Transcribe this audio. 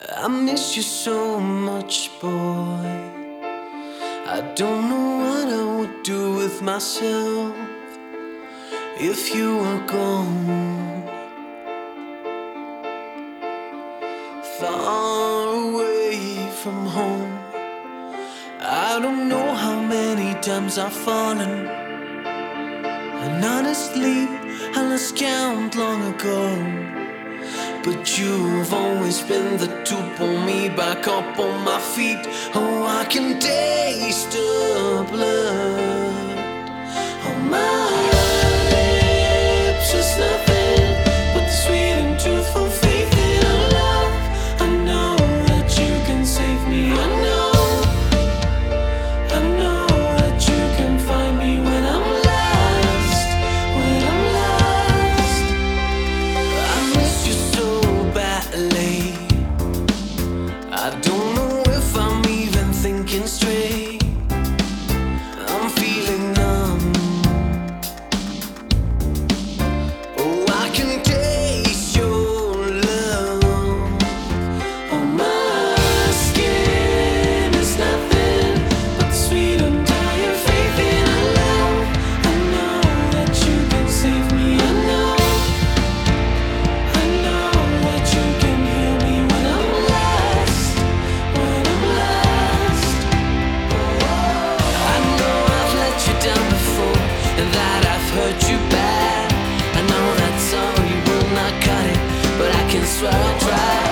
I miss you so much, boy. I don't know what I would do with myself if you were gone. Far away from home, I don't know how many times I've fallen, and honestly I lost count long ago. But you've always been the to pull me back up on my feet. Oh, I can taste the blood on my lips. It's nothing but the sweet and truthful faith in our love. I know that you can save me. I know that you can find me when I'm lost. When I'm lost, I miss you so badly. I don't know if I'm even thinking straight. I'm feeling numb. Oh, I can taste your love on my skin. It's nothing but the sweet and tired faith in our love. I know that you can save me. I know that you can heal me when I'm lost. When I'm lost, I know I've let you down before, and that I've hurt you bad. I know that sorry will not cut it, but I can swear I'll try.